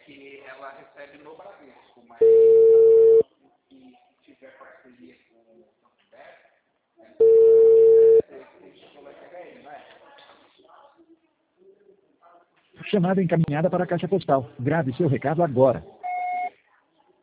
que ela recebe no Bradesco, mas se tiver parceria com o Santander, você vai pegar ele, não é? Chamada encaminhada para a caixa postal. Grave seu recado agora.